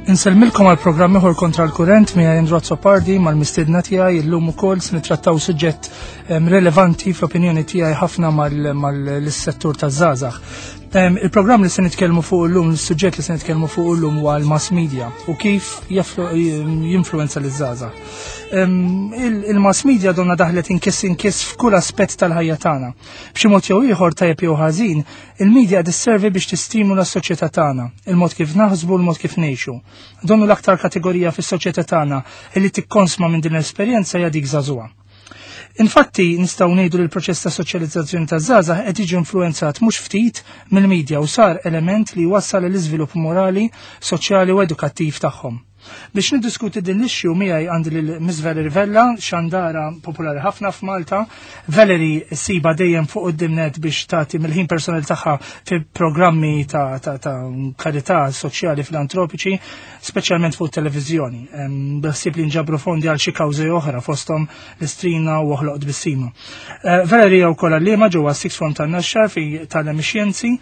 Inselmilkom għal programm ieħor kontra l-kurrent mija Indra Zoppardi mal-mistedna tiegħi illum ukoll se nittrattaw suġġett rilevanti fl-opinjoni tiegħi ħafna mal-settur taż-żgħażagħ. Il-programm li se nitkellmu fuq illum, is-suġġett li se nitkellmu fuq illum huwa l-mass media u kif jinfluenza liż-żgħażagħ. Il-mass media donna daħlet inkiss f'kull aspett tal-ħajja tagħna. B'xi mod jew ieħor tajjeb jew ħażin, il-media tisservi biex tistimula s-soċjetà tagħna, il-mod kif naħsbu, il-mod kif ngħixu. Donnu l-aktar kategorija fis-soċjetà tagħna li tikkonsma minn din l-esperjenza hija dik żagħżugħa. Infatti, nistgħu ngħidu li l-proċess ta' soċjalizzazzjoni taż-żgħażagħ qed jiġi influenzat mhux ftit mill-medja u sar element li wassal l-iżvilupp morali, soċjali u edukattiv tagħhom. Biex niddiskuti din l-issue miegħi għandi lil Miss Valerie Vella, xandara popolari ħafna f'Malta. Valerie siba dejjem fuq id-dimnet biex tagħti mill-ħin personali tagħha fi programmi ta' karità soċjali filantropiċi, speċjalment fuq televiżjoni. Beħsieb li nġabru fondi għal xi kawżi oħra fosthom l-istrina u oħloq bissima. Valerie wkoll għalliema ġewwa Sixth Form tan-Naxxar fi tagħlem ix-xjenzi.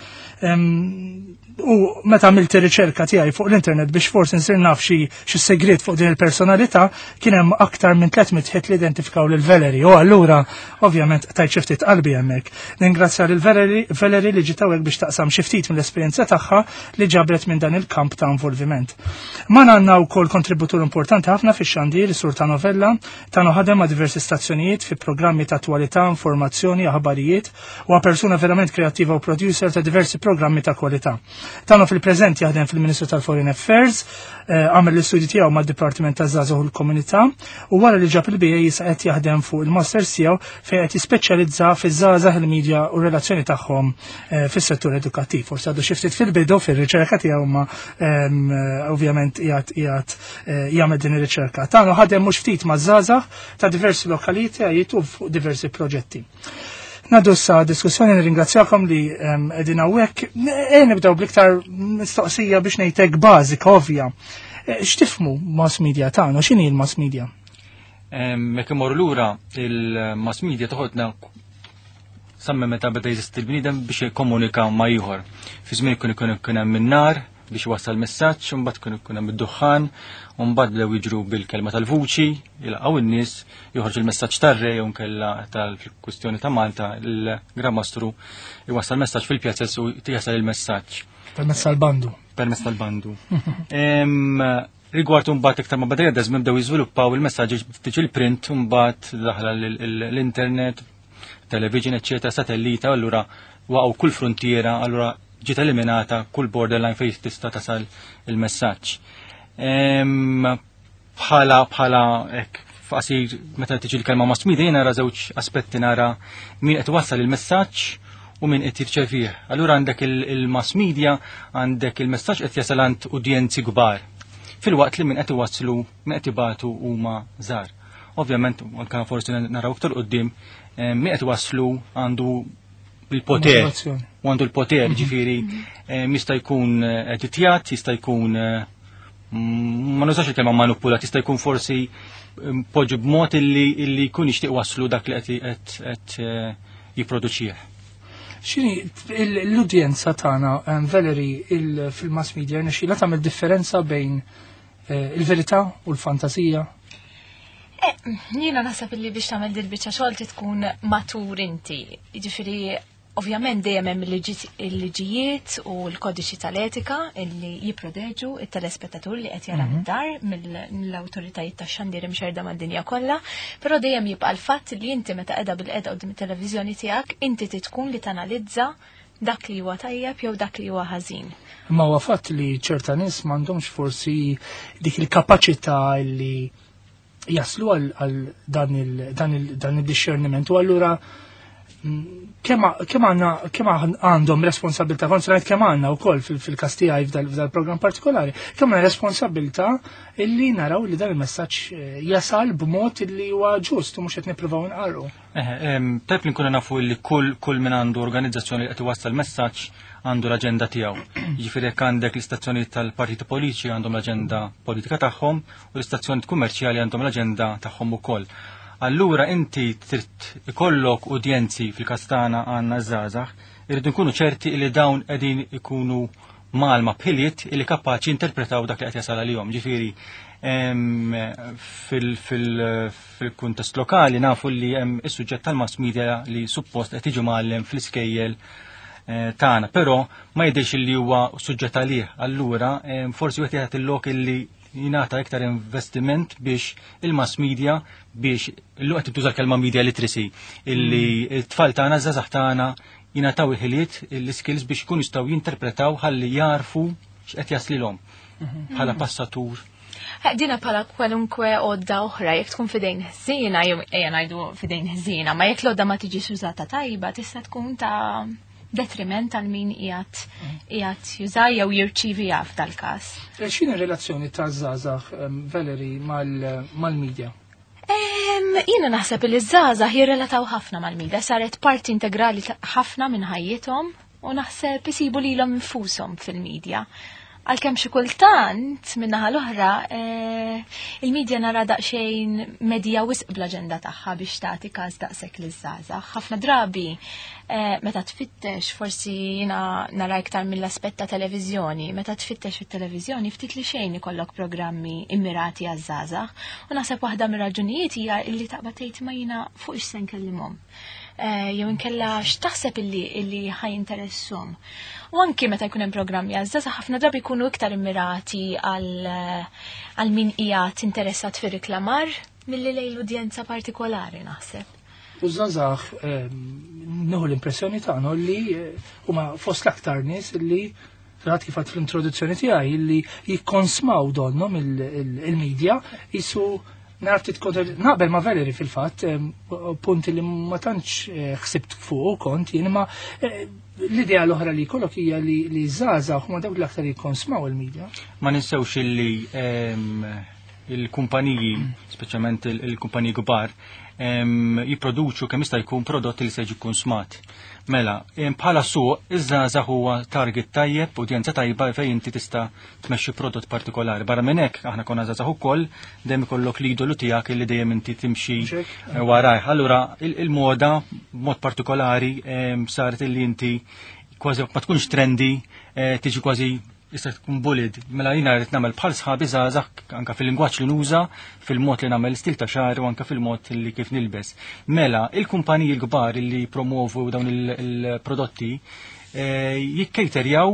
U meta għamilt ir-riċerka tiegħi fuq l-internet biex forsi nsir naf xi segret fuq din il-personalità, kien hemm aktar minn 300 ħiet li identifikaw lil Valerie. U allura ovvjament tajt xi ftit qalbi hemmhekk. Ningrazzja lil Valerie li ġiet hawnhekk biex taqsam xi ftit mill-esperjenza tagħha li ġabret minn dan il-kamp ta' involviment. Ma għandna wkoll kontributur importanti ħafna fix-xandir is-sur ta' Novella, tagħna ħadem ma' diversi stazzjonijiet fi programmi ta' attwalità, informazzjoni, aħbarijiet u persuna verament kreattiva u producer ta' diversi programmi ta' kwalità. Tano fil-preżent jaħdem fil-Ministru tal-Foreign Affairs, għamel l-istudji tiegħu mad-Dipartiment taż-Żgħażagħ u l-Komunità u wara li ġab il-BA jisa qed jaħdem fuq il-Masters tiegħu fejn qed jispeċjalizza fiż-żgħażagħ il-medja u relazzjoni tagħhom fis-settur edukattiv. Forsi għadu xi ftit fil-bidu fir-riċerka tiegħu ma ovvjament qiegħed jagħmel din ir-riċerka. Tano ħadem mhux ftit maż-żgħażagħ ta' diversi lokalitajiet u fuq diversi proġetti. Nadu sa diskussjoni nirringrazzjakom li qegħdin hawnhekk. Nibdew bl-iktar mistoqsija biex ngħidlek bażika ovvja. X'tifhmu mass media tagħna, x'inhi l-mass media? Mekk imorru lura il-mass media toħodna samme meta beda jeżisti l-bniedem biex jikkomunika ma' ieħor. Fi żmien ikun hemm min-nar biex wassal messaġġ, u mbagħad ikun hemm id-duħħan, u mbagħad bdew jiġru bil-kelma tal-vuċi, jilqgħu n-nies, joħorġ il-messaġġ tar-re jew nkella tal-kwistjoni ta' Malta, il-Gramastru jwassal messaġġ fil-pjazzess u jasal il-messaġġ. Permezz tal-bandu. Permezz tal-bandu. Rigward mbagħad iktar ma beda jeddez bdew jiżviluppaw il-messaġġi tiġi l-print u mbagħad daħla l-internet, television, eċċetera, satellita, allura waqgħu kull frontiera, allura ġiet eliminata kull borderline fejn tista' tasal il-messaġġ. Bħala hekk f'qasir meta tiġi l-kelma mass media jiena nara żewġ aspetti, nara min qed iwassal il-messaġġ u min qed jirċevih. Allura għandek il-mass media, għandek il-messaġġ qed jasal għand udjenzi kbar. Filwaqt li min qed iwasslu, min qed ibatu huma żgħar. Ovvjament anke forsi naraw iktar quddiem min qed iwasslu għandu il-poter, għandu l-poter, ġifiri, jista' jkun editjat, jista' jkun, ma nużax il-kelma manipulat, jista' jkun forsi poġġi b'mod illi jkun jixtieq waslu dak li qed jipproduċih. X'inhi l-udjenza tagħna, Valerie, fil-mass media nexxilha tagħmel differenza bejn il-verità u l-fantasija? Jiena naħseb illi biex tagħmel dil-biċċa xogħol tkun matur inti. Jiġifieri ovvjament dejjem hemm il-liġijiet u l-kodiċi tal-etika li jipproteġu it-telespettatur li qed jara mid-dar mill-awtoritajiet tax-xandir imxerda mad-dinja kollha, però dejjem jibqa' l-fatt li inti meta qiegħda bil-qiegħda quddiem it-televiżjoni tiegħek inti tkun li tanalizza dak li huwa tajjeb jew dak li huwa ħażin. Ma huwa fatt li ċerta nies m'għandhomx forsi dik il-kapaċità li jaslu għal dan il-discerniment u allura kemm għandhom responsabilità, konsulat kemm għandna wkoll fil-każ tiegħi f'dal-programm partikolari, kemm għandna responsabilità illi naraw li dan il-messaġġ jasal b'mod illi huwa ġust u mhux qed nippruvaw inqarru. Tajb li nkunu nafu li kull min għandu organizzazzjoni li qed iwassal messaġġ għandu l-aġenda tiegħu. Jiġifieri jekk għandek l-istazzjonijiet tal-partiti politiċi għandhom l-aġenda politika tagħhom u l-istazzjonijiet kummerċjali għandhom l-aġenda tagħhom ukoll. Allura inti trid ikollok udjenzi fil-kastana għandna żgħażagħ, irridu nkunu ċerti li dawn qegħdin ikunu malma bħiliet illi kapaċi interpretaw dak li qed jasal għalihom. Ġifieri fil-kuntest lokali nafu li hemm is-suġġett tal-mass media li suppost qed jiġi mgħallem fl-iskejjel tagħna, però ma jidhirx li huwa suġġett għalih. Allura forsi wieħed jagħti il-lok illi jingħata iktar investiment biex il-mass media biex illum qed tuża l-kelma media literacy illi t-tfal tagħna żgħażagħ tagħna jingħataw il-ħiliet l-skills biex ikunu jistgħu jinterpretaw ħalli jarfu x'qed jaslilhom bħala passatur. Dina pala kwalunkwe odda oħra, jek tkun fidejn ħżina, ejja ngħidu fidejn ħżina, ma jekk l-odda ma tiġix użata tajba, tista' tkun ta' detriment għal min qiegħed jużaj jew jirċivija f'dal-każ. X'inhi relazzjoni ta' żgħażagħ Valerie mal-medja? Jiena naħseb li żgħażagħ jirrelataw ħafna mal-medja, saret parti integrali ħafna minn ħajjithom u naħseb isibu lilhom infushom fil-medja. Għalkemm xi kultant min-naħa l-oħra il-medja nara daqsxejn medja wisq bl-aġenda tagħha biex tagħti każ daqshekk liż-żgħażagħ. Ħafna drabi meta tfittex forsi jiena nara iktar mill-aspett ta' televiżjoni, meta tfittex fit-televiżjoni ftit li xejn ikollok programmi immirati għaż-żgħażagħ u naħseb waħda mir-raġunijiet hija illi taqbad tgħid ma jiena fuq ix se nkellimhom. Jew inkella x'taħseb illi ħajinteressahom. U anki meta jkun hemm programmi għażżażagħ ħafna drabi jkunu iktar immirati għal min qiegħed interessat fir-riklamar milli lejn l-udjenza partikolari naħseb. U żgħażagħ nieħu l-impressjoni tagħna li huma fost l-aktar nies illi rat kif fl-introduzzjoni tiegħi illi jikkonsmaw donhom il-medja jisu narti naqbel ma' Valerie fil-fatt, punti li ma tantx ħsibt fuq kont jien ma l-idea l-oħra li jkollok hija li żgħażagħ huma dawk l-aktar jikkonsmaw il-medja. Ma ninsewx illi il-kumpaniji, speċjalment il-kumpaniji kbar, jipproduċu kemm jista' jkun prodotti li se jiġu konsmat. Mela, bħala suq iż-żgħażagħ huwa target tajjeb, udjenza tajba fejn inti tista' tmexxi prodott partikolari. Barra minn hekk aħna konna żgħażagħ ukoll dejjem ikollok l-idolu tiegħek illi dejjem inti timxi warajh. Allura il-moda b'mod partikolari saret illi inti kważi ma tkunx trendi tiġi kważi jista' tkun bullied. Mela jiena rrid nagħmel bħal sħabi żgħażagħ anke fil-lingwaġġ li nuża, fil-mod li nagħmel stil ta' xahar u anke fil-mod li kif nilbes. Mela il-kumpaniji l-kbar li promovu dawn il-prodotti jikkejterjaw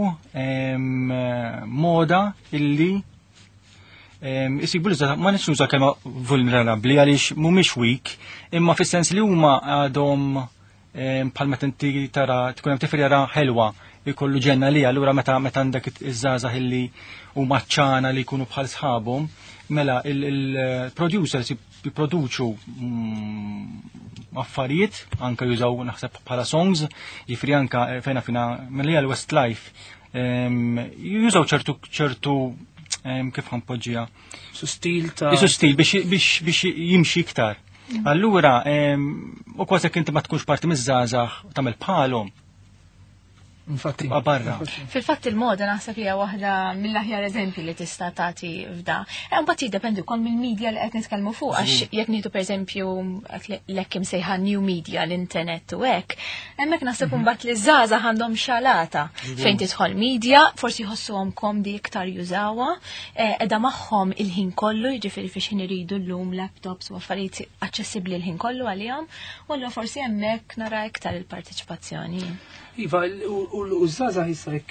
moda illi isibu li ma nix nuża kelma vulnerabbli għaliex mhumiex weak, imma fis-sens li huma għadhom bħal meta inti tara tkun hemm tifel jara ħelwa jkollu ġenna li allura meta għandek iż-żgħażagħ illi huma ċċana li jkunu bħal sħabhom, mela il-producers jipproduċu affarijiet anke jużaw naħseb bħala songs, jiffri anke fejn fina milli għal Westlife jużaw ċertu kif ħanpoġġija. Stil biex jimxi iktar. Allura u kważi inti ma tkunx parti miż-żgħażagħ tagħmel bħalhom. Infatti. Barra. Fil-fatt il-moda naħseb hija waħda mill-aħjar eżempji li tista' tagħti f'da. Mbagħad jiddependi wkoll mill-medja li qed nitkellmu fuq għax jekk nieħdu pereżempju l-hekk imsejħa new media l-internet u hekk, hemmhekk naħseb imbagħad li żgħażagħ għandhom xalata fejn tidħol media, forsi jħossuhom komdi iktar jużawha, qiegħda magħhom il-ħin kollu, jiġifieri fiex iridu llum laptops u affarijiet aċċessibbli l-ħin kollu għalihom, u allura forsi hemmhekk nara iktar il-parteċipazzjoni. Iva, u żgħażagħ jisek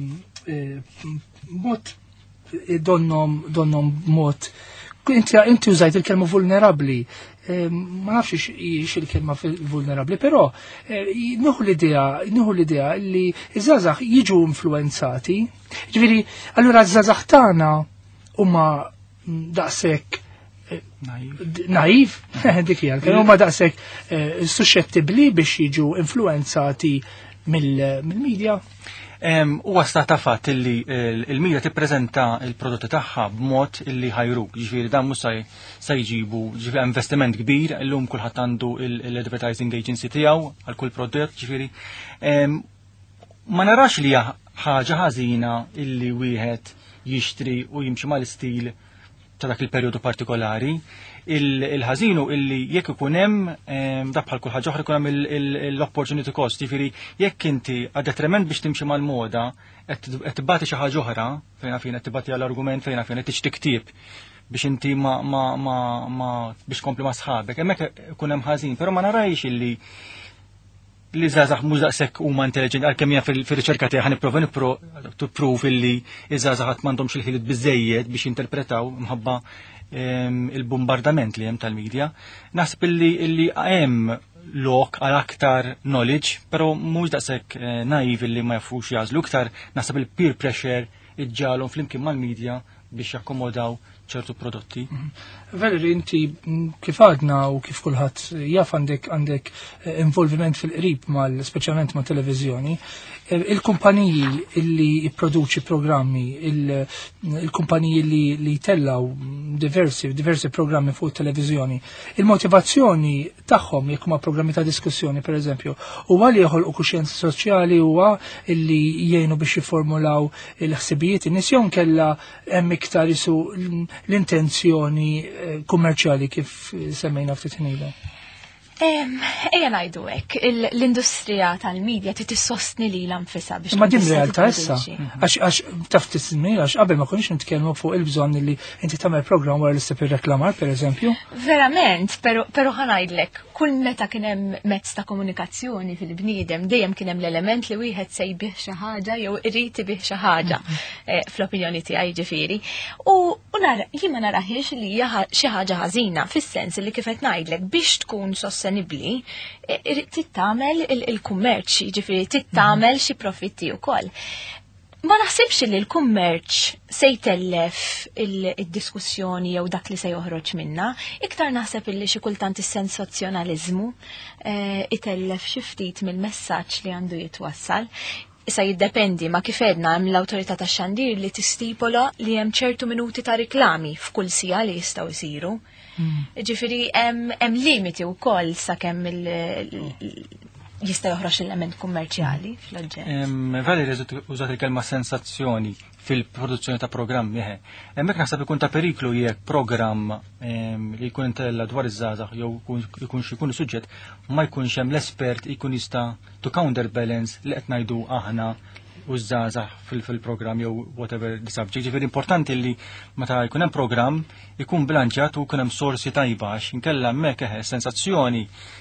mod donnom mod. Inti użajt il-kelma vulnerabbli. Ma nafx ix il-kelma vulnerabbli, però nieħu l-idea li żgħażagħ jiġu influenzati. Ġifieri, allura żgħażagħ tagħna huma daqshekk naiv, dik hija, huma daqshekk suscettibbli biex jiġu influenzati mill-medja. Huwa stata fatt illi il-medja tippreżenta il-prodotti tagħha b'mod illi ħajruk, ġifieri dan mhux se jġibu ġifieri investiment kbir, illum kulħadd għandu l-advertising agency tiegħu għal kull prodott, ġifieri ma narax li hija ħaġa ħażina illi wieħed jixtri u jimxi mal-istil ta' dak il-perjodu partikolari. Il-ħażinu illi jekk ikun hemm dak bħal kull ħaġa oħra ikun hemm l-opportunity cost, jiġifieri jekk inti għadha trement biex timxi mal-moda qed tibbati xi ħaġa oħra fejn qed tibbati għall-argument fejn qed tixtri ktieb biex inti ma biex kompli ma sħabek. Hemmhekk ikun hemm ħażin, però ma narajx illi li żgħażagħ mhux daqshekk huma intelligenti għalkemm hija fir-riċerka tiegħi nipprova tippruf illi iż-żgħażagħ qatt m'għandhomx il-ħiliet biżejjed biex jinterpretaw minħabba il-bombardament li hemm tal-medja. Naħseb illi hemm lok għal aktar knowledge, però mhux daqshekk naiv illi ma jafux jażlu iktar naħseb il-peer pressure iġġalhom flimkien mal-medja biex jakkomodaw ċertu prodotti. Valerie, inti kif għadna u kif kulħadd jaf għandek involviment fil-qrib speċjalment ma' televiżjoni, il-kumpaniji illi jipproduċi programmi, il-kumpaniji li jtellaw diversi programmi fuq televiżjoni, il-motivazzjoni tagħhom jekk ma' programmi ta' diskussjoni pereżempju, huwa li joħolqu kuxjenza soċjali, huwa illi jgħinu biex jiformulaw il-ħsibijiet in-nies jew kella hemm iktar isu l-intenzjoni kummerċjali kif semmejna ftit ħinila. Ejja ngħidu hekk, l-industrija tal-medja trid tissostni lilha nfisha biex. Ma din realtà issa, għax taf tismi għax qabel ma konniex nitkellmu fuq il-bżonn li inti tagħmel programm wara li ssib ir-reklamar pereżempju. Verament, però ħanajdlek, kull meta kien hemm mezz ta' komunikazzjoni fil-bniedem dejjem kien hemm l-element li wieħed se jbih xi ħaġa jew irid ibih xi ħaġa fl-opinjoni tiegħi ġifieri. U jien ma naraħiex li hija xi ħaġa ħażina fis-sens li kif qed ngħidlek biex tkun sostenibbli tittamel il-kummerċ, ġifieri tittamel xi profitti wkoll. Ma naħsibx li l-kummerċ se jtellef il-diskussjoni jew dak li se joħroġ minna, iktar naħseb illi xi kultant is-sensazzjonaliżmu itellef xi ftit mill-messaġġ li għandu jitwassal. Issa jiddependi ma kif edna hemm l-awtorità tax-xandir li tistipola li hemm ċertu minuti ta' riklami f'kull sija li jistgħu jsiru. Ġifieri hemm limiti wkoll sakemm jista' joħroġ l-element kummerċjali fl-oġġett. Valerie użat il-kelma sensazzjoni fil-produzzjoni ta' programmi. Hemmhekk naħseb ikun ta' periklu jekk programm li jkun intella dwar iż-żgħażagħ jew ikun suġġett ma jkunx hemm l-espert jkun jista' to counterbalance li qed ngħidu aħna u żgħażagħ fil-programm jew whatever the subject. Ġifieri importanti li meta jkun hemm programm ikun bilanċjat u jkun hemm sorsi tajba għax inkella hemmhekk sensazzjoni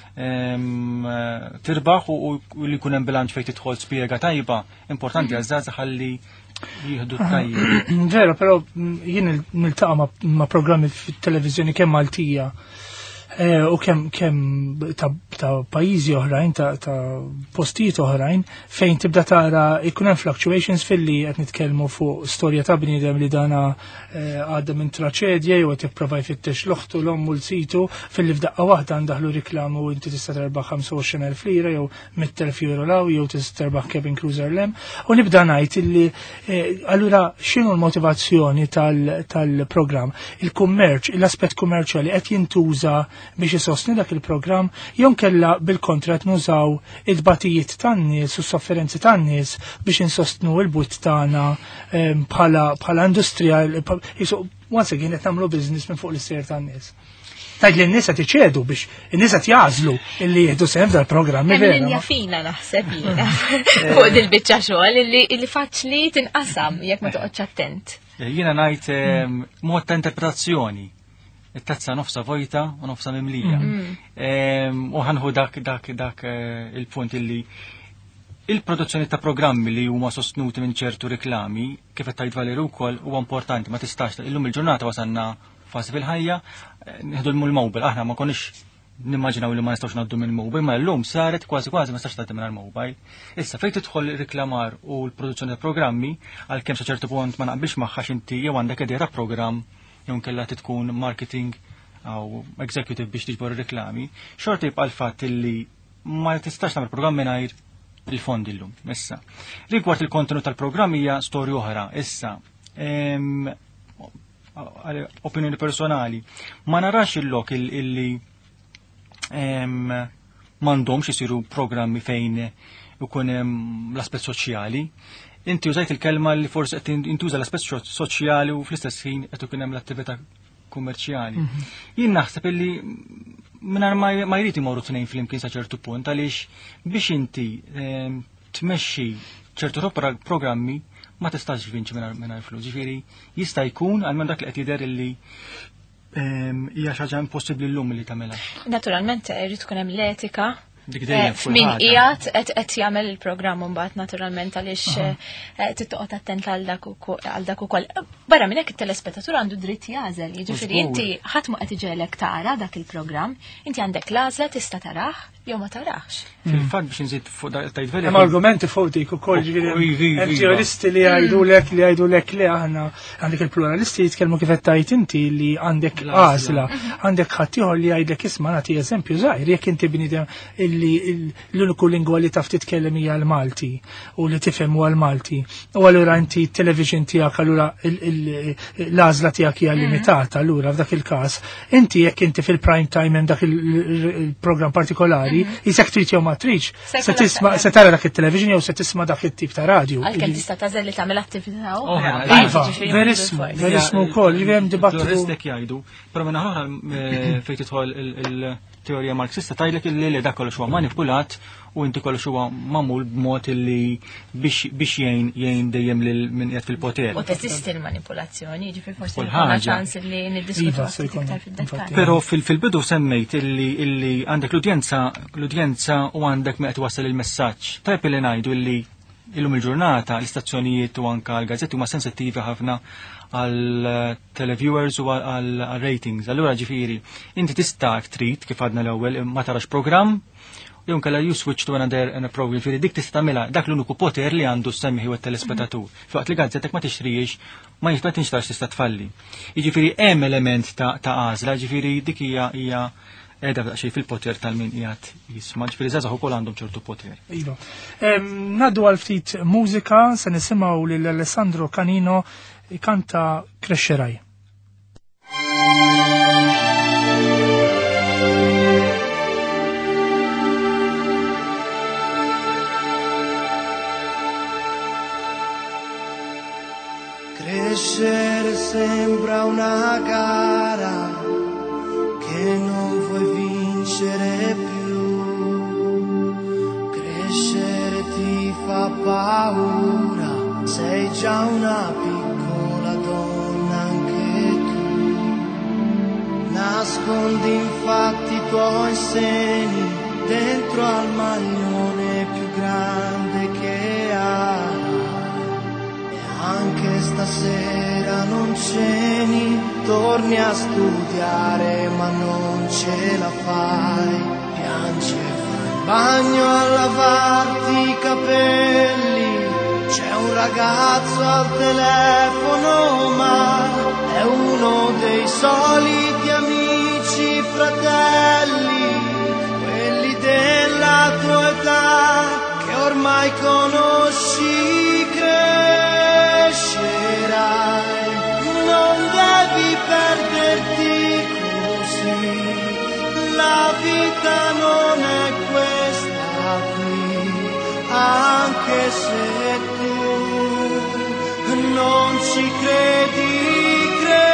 tirbaħ u li jkun hemm bilanċ fejn tidħol spjega tajba, importanti għaż-żgħażagħ ħalli jieħdu tajjeb. Vera, però jien niltaqa' ma' programmi fit-televiżjoni kemm Maltija u kemm ta' pajjiżi oħrajn, ta' postijiet oħrajn fejn tibda tara jkun hemm fluctuations filli qed nitkellmu fuq storja ta' bniedem li dana għadda minn traċedja jew qed jipprova jfittex l-oħtu l-omm u l-situ filli f'daqqa waħda ndaħlu riklamu u inti tista' terbaħ 25,000 lira jew 100,000 euro law jew tista' terbaħ cabin cruiser lem u nibda ngħid illi allura x'inhu l-motivazzjoni tal-programm, il-kummerċ, l-aspett kummerċjali qed jintuża biex isostni dak il-programm jew kella bil-kontrat nużaw id-batijiet tan-nies u s-sofferenzi tan-nies biex insostnu l-but tagħna bħala industrija once again qed nagħmlu business minn fuq l-ister tan-nies. Tajd li n-nies qed iċedu biex in-nies qed jażlu illi jieħdu sehem dal-programmi vera. Hemm fina naħseb jiena fuq dil-biċċa xogħol illi faċli tinqasam jekk ma toqgħodx attent. Jiena ngħid mod ta' interpretazzjoni. it-tazza nofsa vojta u nofsa mimlija. U ħanħu dak il-punt illi il-produzzjoni ta' programmi li huma sostnuti minn ċertu reklami, kif qed tgħid Valeru wkoll huwa importanti, ma tistax illum il-ġurnata wasanna fasi fil-ħajja, nieħdu l-mowbel, aħna ma konniex nimmaġinaw li ma nistgħux ngħaddu minn mowbel, ma llum saret kważi ma nistax tgħaddi minn mowbel. Issa fejn tidħol reklamar u l-produzzjoni ta' programmi, għalkemm sa ċertu punt ma naqbilx magħha x'inti jew għandek idea ta' programm jew kellha tkun marketing aw executive biex tiġbor ir-reklami, xorta jibqa' l-fatt illi ma tistax tagħmel programm mingħajr il-fondi llum. Issa, rigward il-kontenut tal-programm hija storja oħra. Issa, opinjoni personali, ma narax il-lok illi m'għandhomx isiru programmi fejn ikun l-aspett soċjali. Inti użajt il-kelma li forsi qed intuża l-aspett soċjali u fl-istess ħin qed ikun hemm l-attività kummerċjali. Jien naħseb illi minar ma jrid imorru tnejn flimkien sa ċertu punt għaliex biex inti tmexxi ċertu programmi ma tistax vinċi minar flus. Ġifieri jista' jkun għalmen dak li qed jidher illi hija xi ħaġa impossibbli llum li tagħmilha. Naturalment irid tkun hemm l-etika. Min qiegħed qed jagħmel il-programm mbagħad naturalment għaliex tittoqgħod attent għal dak ukoll. Barra minn hekk it-telespettatur għandu dritt jażel, jiġifieri inti ħadd ma qed iġelek tara dak il-programm, inti għandek l-għażla tista' tarah jew ma tarax. Fil-fatt biex inżid fuq tajt veri. Hemm argumenti fuq dik ukoll ġifieri hemm teoristi li jgħidulek li aħna għandek il-pluralisti jitkellmu kif qed tajt inti li għandek għażla, għandek ħadd ieħor li jgħidlek isma' nagħti eżempju żgħir jekk inti bniedem illi l-uniku lingwa li taf titkellem hija l-Malti u li tifhem huwa l-Malti. U allura inti t-television tiegħek allura l-għażla tiegħek hija limitata allura f'dak il-każ. Inti jekk inti fil-prime time hemm dak il-programm partikolari jisek trid jew ma tridx, se tara dak it-television jew se tisma' dak it-tip ta' radju. Għalkemm tista' tażel li tagħmel attività oħra. Iva, verismu wkoll li hemm dibattu. Pluralistek jgħidu, però minn aħra fejn tidħol il-teorija marxista tgħidlek li dak kollox huwa manipulat u inti kollox huwa magħmul b'mod illi biex jgħin dejjem lil min qiegħed fil-poter. U teżisti l-manipulazzjoni, ġifier forsi ħafna ċans li niddiskutu iktar fid-dettall. Però fil-bidu semmejt illi għandek l-udjenza u għandek meqt wassal il-messaġġ. Tajb li ngħidu illi illum il-ġurnata l-istazzjonijiet u anke l-gazzetti huma sensittivi ħafna għal televiewers u għal ratings. Allura ġifieri, inti tista' trid kif għadna l-ewwel ma tarax programm jew kella you switch to another program. Ġifieri dik tista' tagħmilha dak l-uniku poter li għandu semmiħi u t-telespettatur. Faqt li gazzettek ma tixtrihiex ma tinxtarx tista' tfalli. Jiġifieri hemm element ta' għażla, ġifieri dik hija edha xej fil-poter tal-min qiegħed jisma', ġifieri żgħażagħ ukoll għandhom ċertu poter. Iva. Naddu għal ftit mużika se nisimgħu lil Alessandro Canino ikanta Crescerai. Crescere sembra una gara che non vuoi vincere più. Crescere ti fa paura, sei già una piccola donna anche tu. Nascondi infatti i tuoi seni dentro al maglione più grande che hai. Anche stasera non ceni, torni a studiare ma non ce la fai. Piangi e fai il bagno a lavarti i capelli. C'è un ragazzo al telefono ma è uno dei soliti amici fratelli, quelli della tua età che ormai conosci. Crescerai, non devi perderti così, la vita non è questa qui, anche se tu non ci credi,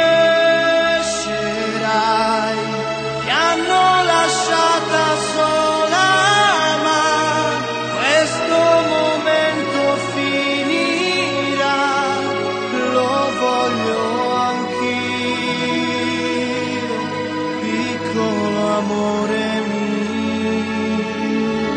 crescerai, ti hanno lasciata sola, ma questo momento finirà, lo voglio anch'io, piccolo amore mio.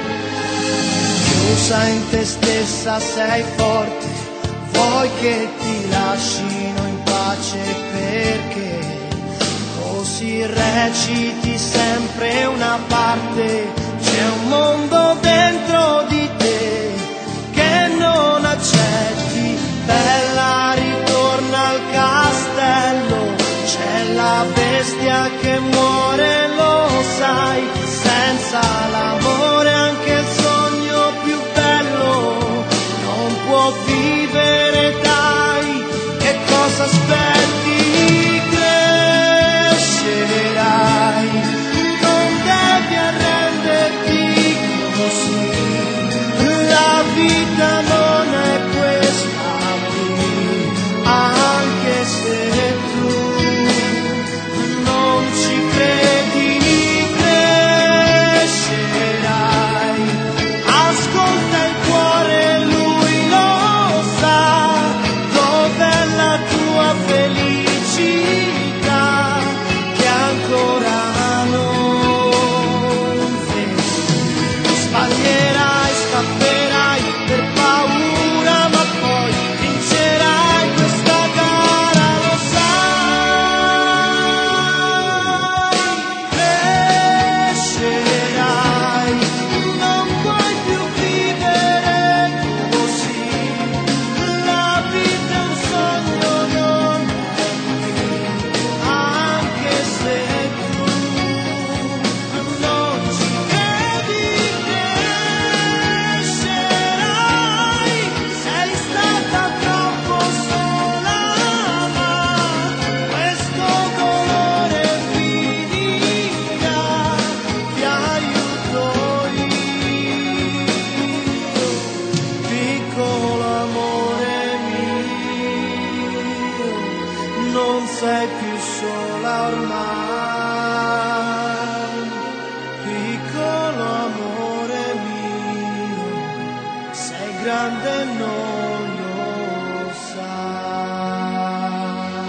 Chiusa in te stessa sei forte, vuoi che ti lascino in pace perché così reciti sempre una parte. C'è un mondo dentro di te che non accetti, bella ritorna al castello, c'è la bestia che muore, lo sai, senza l'amore anche il sogno più bello non può vivere, dai, che cosa aspetti? Crescerai, non devi arrenderti così, la vita non è questa qui, anche se tu non sei più sola ormai, piccolo amore mio, sei grande e non lo sai.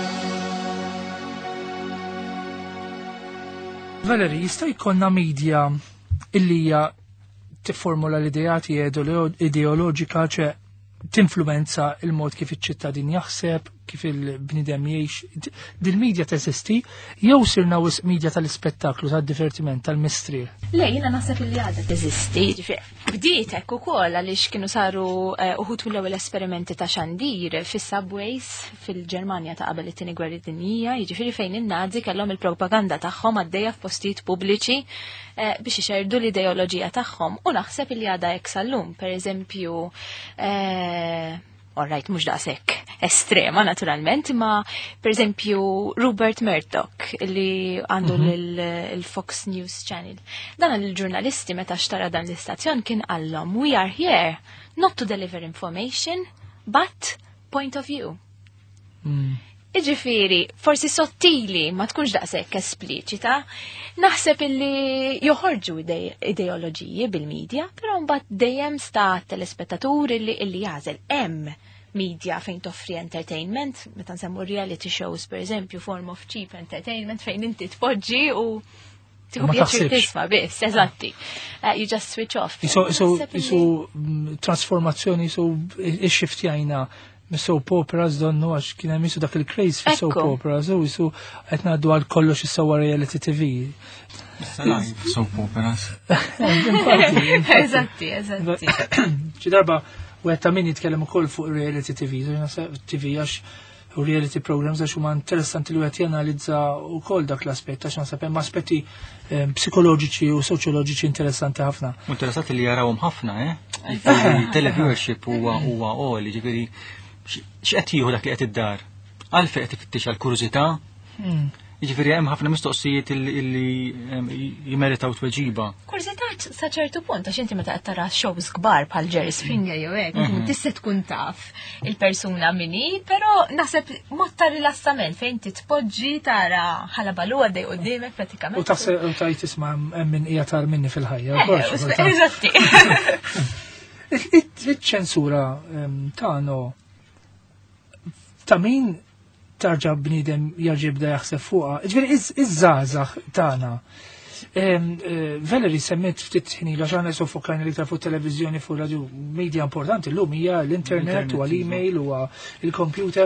Valerie, jista' jkollna media illi hija tifformula l-idejati ideoloġika, ċe tinfluenza il-mod kif iċ-ċittadin jaħseb, kif il-bnidem jgħix. Dil-medja teżisti, jew sirna wisq medja tal-ispettaklu, tad-divertiment, tal-mistrieħ? Le, jiena naħseb li għadha teżisti. Bdiet hekk ukoll għaliex kienu saru uħud mill-ewwel esperimenti ta' xandir fis-subways fil-Ġermanja ta' qabel it-tieni gwerra dinjija, jiġifieri fejn in-Nazi kellhom il-propaganda tagħhom għaddejja f'postijiet pubbliċi biex ixerdu l-ideoloġija tagħhom u naħseb li għadha hekk sal-lum. Pereżempju, Alright, mux daqsek estrema naturalment, ma per eżempju Rupert Murdoch li għandu l-Fox News Channel. Dan il-ġurnalisti meta xtara dan l-istazzjon kien għallhom, we are here not to deliver information, but point of view. Iġifiri, forsi sottili, ma tkunx daqsek espliċita, naħseb illi joħorġu ideoloġiji bil-medja, pero mbagħad dejjem sta telespettatur illi jażel hemm media fejn toffri entertainment, meta nsemmu reality shows per eżempju, form of cheap entertainment fejn inti tpoġġi u tiħu pjaċir tisma' biss, eżatti. You just switch off. Isu trasformazzjoni, isu ix-xiftjajna mis-soap operas donnu għax kien hemm isu dak il-craze fi soap operas u isu qed ngħaddu għal kollox isewwa reality TV. Soap operas. Eżatti. Xi darba wieħed ta' min jitkellem ukoll fuq reality TV, TV għax u reality programs għax huma interessanti li wieħed janalizza wkoll dak l-aspett għax naħseb hemm aspetti psikoloġiċi u soċjoloġiċi interessanti ħafna. Interessanti li jarawhom ħafna, Televiewership huwa għoli, ġifieri x'qed jieħu dak li qed iddar. Għalfejn qed tifittex għall-kurżità. Jiġifieri hemm ħafna mistoqsijiet illi jimeritaw tweġiba. Kurżità sa ċertu punt għax inti meta qed tara shows kbar bħal Jerry Springer jew hekk, tista' tkun taf il-persuna minni, però naħseb mod ta' rilassament fejn titpoġġi tara ħalabalu għaddej qudiemek pratikament. U tajt isma' hemm min hija tar minni fil-ħajja. Eżatti. Iċ-ċensura tagħna ta' min tarġa bnidem jarġibda jaħseb fuqha. Ġifieri iż-żgħażagħ tagħna. Valerie semmet ftit ħinila x'aħna sofokajna li fuq televiżjoni fuq radio media importanti llum hija l-internet u l-email u l-computer.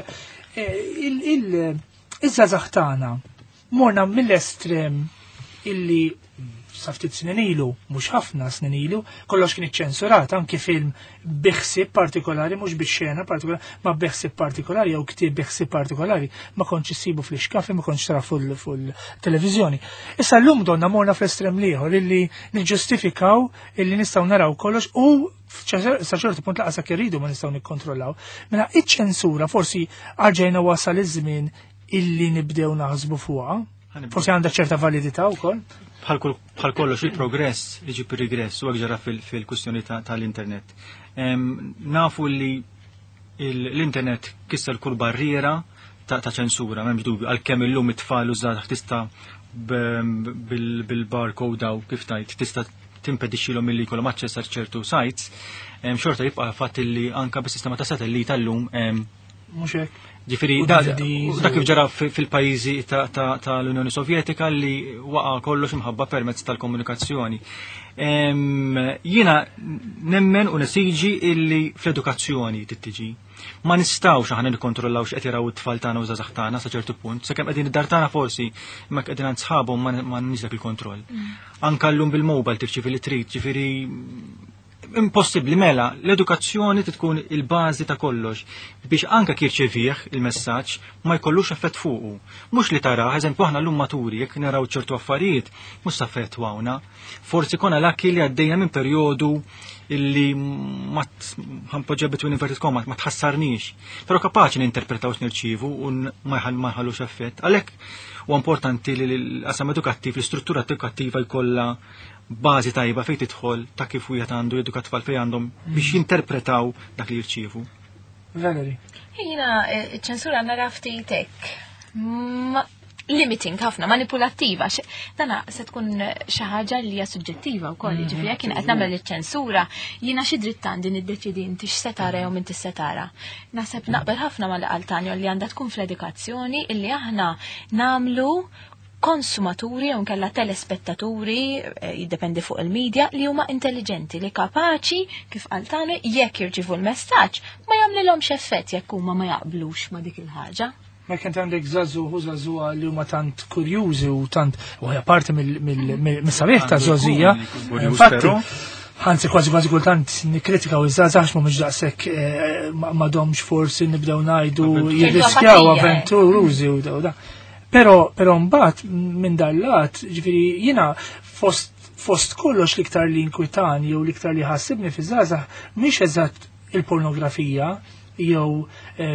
Iż-żgħażagħ tagħna morna mill-estrem illi sa ftit snin ilu, mhux ħafna snin ilu, kollox kien iċċensurat, anke film biħsieb partikolari, mhux bix-xena partikolari, ma biħsieb partikolari jew ktieb biħsieb partikolari, ma kontx issibu fl-ixkafi, ma kontx tara full-televiżjoni. Issa llum donna morna fl-estrem ieħor illi niġġustifikaw illi nistgħu naraw kollox u sa ċertu punt laqas irridu ma nistgħu nikkontrollaw. Mela iċ-ċensura forsi ġejna wasal iż-żmien illi nibdew naħsbu fuqha. Forsi għandha ċerta validità wkoll. Bħal kollox il-progress iġib ir-regress u ġara fil-kwistjoni tal-internet. Nafu li l-internet kisser kull barriera ta' ċensura, m'hemmx dubju, għalkemm illum it-tfal użat tista' bil-barcode daw kif tajt, tista' timpedixxilhom milli jkollhom aċċess għal ċertu sites, xorta jibqa' fatt li anke bis-sistema ta' satellita llum mhux hekk. Ġifieri dak kif ġara fil-pajjiżi tal-Unjoni Sovjetika li waqa' kollox imħabba permezz tal-komunikazzjoni. Jiena nemmen u nesiġi illi fl-edukazzjoni tittiġi. Ma nistgħux aħna nikkontrollaw x'qed jaraw it-tfal tagħna u żgħażagħ tagħna sa ċertu punt, sakemm qegħdin id-dar tagħna forsi imma qegħdin għand sħabhom ma nniżlek il-kontroll. Anke llum bil-mobile tirċievi li trid, ġifieri impossibbli mela, l-edukazzjoni tkun il-bażi ta' kollox biex anke kirċevih il-messaġġ ma jkollux effett fuqu. Mhux li tara, eżempju aħna llum maturi jekk naraw ċertu affarijiet mhux sa fetwawna. Forsi konna lakki li għaddejja minn perjodu illi ma ħampoġġa between inverted commas ma tħassarniex. Però kapaċi ninterpretaw x'nirċievu u ma jħallux effett. Għalhekk huwa importanti li l-qasam edukattiv, l-istruttura edukattiva jkollha bażi tajba fejn tidħol ta' kif wieħed għandu edukat tfal fejn għandhom biex jinterpretaw dak li jirċievu. Valerie. Jiena ċ-ċensura nara ftitek limiting ħafna, manipulattiva. Dana se tkun xi ħaġa li hija suġġettiva wkoll, ġifieri jekk qed nagħmel iċ-ċensura, jiena xi dritt għandi niddeċidi inti x'se tara jew min tista' tara. Naħseb naqbel ħafna mal-qal Tanja li għandha tkun fl-edukazzjoni illi aħna nagħmlu konsumaturi jew nkella telespettaturi, jiddependi fuq il-medja, li huma intelligenti, li kapaċi kif qal Tanja jekk jirċivu l-messaġġ ma jagħmlilhomx effett jekk huma ma jaqblux ma dik il-ħaġa. Ma kien għandek żagħżugħa li huma tant kurjużi u tant u hija parti mill-sabiħ ta' żożija. Infatti, ħansi kważi kultant nikkritika u żgħażagħ mhumiex daqshekk m'għadhomx forsi nibdew ngħidu jirriskjaw avventurużi u da. Però mbagħad minn dan lat, ġifieri jiena fost kollox l-iktar li inkwitani jew l-iktar li ħassibni fiż-żgħażagħ mhix eżatt il-pornografija jew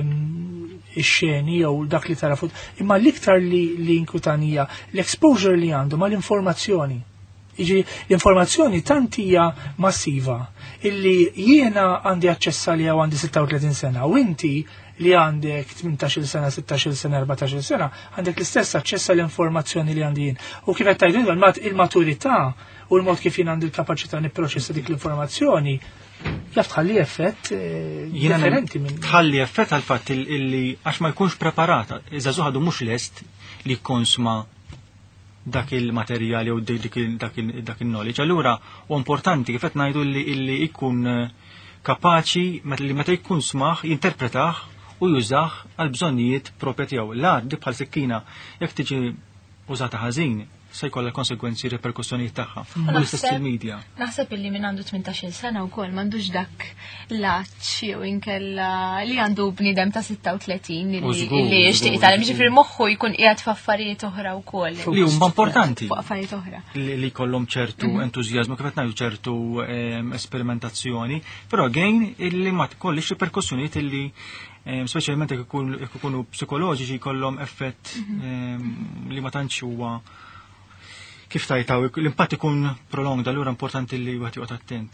ix-xeni jew dak li tara fuq, imma l-iktar li inkwitanija l-exposure li għandhom għall-informazzjoni. Jiġi l-informazzjoni tant hija massiva illi jiena għandi aċċess għaliha u għandi 36 sena u inti li għandek 18 sena, 16 sena, 14 sena, għandek l-istess aċċess għall-informazzjoni li għandi jien. U kif qed tgħidu il-maturità u l-mod kif jien għandi l-kapaċità nipproċessa dik l-informazzjoni jaf tħalli effett differenti minn. Tħalli effett għal fatt illi għax ma jkunx preparata, iżda żuħadu mhux lest li jkonsma dak il-materjali u dak il-knowledge. Allura u importanti kif qed ngħidu illi jkun kapaċi li meta jkun smaħ jinterpretaħ u jużaħ għal bżonnijiet propri tiegħu. L-għad bħal sikkina jekk tiġi użata ħażin se jkollha konsekwenzi reperkussjonijiet tagħha. U l-istess il-medja. Naħseb illi min għandu 18 sena wkoll m'għandux dak l-aċċ jew inkella li għandu bniedem ta' 36 li jixtieq jitgħallem, ġifieri moħħu jkun qiegħed f'affarijiet oħra wkoll. Li huma importanti. Fuq affarijiet oħra. Li jkollhom ċertu entużjażmu kif qed ngħidu ċertu esperimentazzjoni, però gejn illi ma tkollix reperkussjonijiet illi speċjalment jekk ikunu psikoloġiċi jkollhom effett li ma tantx huwa kif tajtaw, l-impatt ikun prolonged, allura importanti li wieħed joqgħod attent.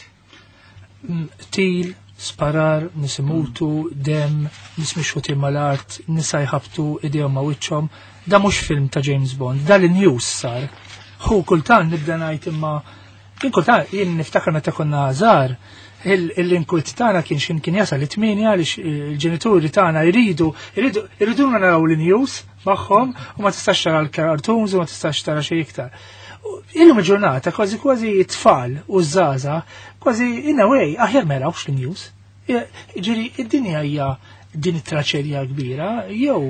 Til, sparar, nisimutu, dem, nismixuti mal-art, nisa jħabtu idejhom ma' wiċċhom, da mhux film ta' James Bond, da l-news sar. Hu kultant nibda ngħid imma kultant jien niftakar meta konna żgħar, l-inkwiet tagħna kien jasal it-8 għaliex il-ġenituri tagħna jridu naraw l-news magħhom u ma tistax tara l-cartoons u ma tistax tara xejn iktar. Illum il-ġurnata kważi t-tfal u żgħażagħ kważi in a way aħjar ma jarawx l-news. Ġieri id-dinja hija din it-traċedja kbira jew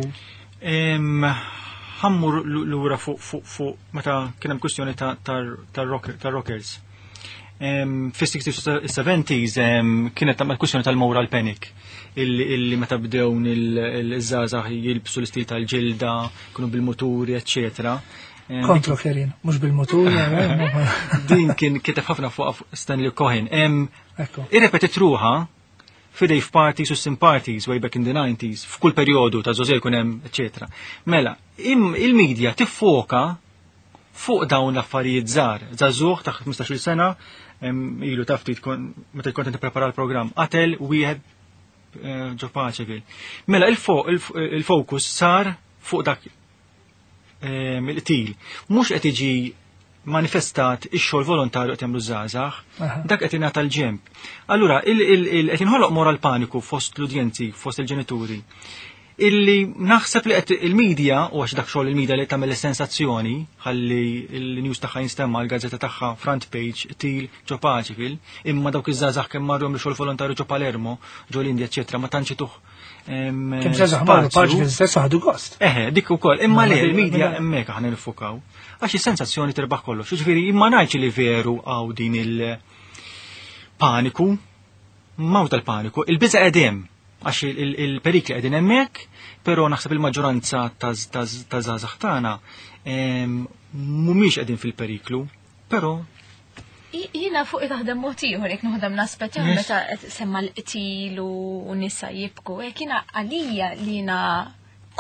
ħammur lura fuq meta kien hemm kwistjoni tar-rockers. Fis-60s u 70s kienet kwistjoni tal-moral panic illi meta bdew il-żgħażagħ jilbsu l-istil tal-ġilda, kienu bil-muturi, eċċetera. Kontro Kerin, mhux bil-muturi. Din kien kiteb ħafna fuq Stanley Cohen. Irrepetit ruħha f'rave parties u sim parties way back in the 90s, f'kull perjodu ta' żożej kun hemm, eċetera. Mela, il-medja tiffoka fuq dawn l-affarijiet żgħar. Żagħżugħ ta' 15-il sena ilu taf ftit meta kont nipprepara l-programm qatel wieħed ġo Paċeville. Mela il-fokus sar fuq dak il-qtil. Mhux qed jiġi manifestat ix-xogħol volontarju qed jagħmlu żgħażagħ, dak qed ingħata l-ġemp. Allura qed inħoloq moral paniku fost l-udjenzi, fost il-ġenituri. Illi naħseb li qed il-medja u għax dak xogħol il-medja li tagħmel is-sensazzjoni ħalli l-news tagħha jinstemma l-gazzetta tagħha front page til ġo Paċeville, imma dawk iż-żgħażagħ kemm marru xogħol volontarju ġo Palermo, ġo l-Indja, eċetera, ma tantx ituh kemm żgħażagħ marru Paċeville stess ħadu gost. Dik ukoll, imma le il-medja hemmhekk aħna nifukaw. Għax is-sensazzjoni tirbaħ kollox. Jiġifieri imma ngħidx li veru għaw din il-paniku, mawt tal-paniku, il-biża' qegħdem għax il-perikli qegħdin hemmhekk, però naħseb il-maġġoranza ta' żgħażagħ tagħna mhumiex qegħdin fil-periklu, però Jiena fuq taħdem mod ieħor jekk noħdem l-aspett jew meta semma l-qtil u nisa jibku, hekk jiena għalija li jiena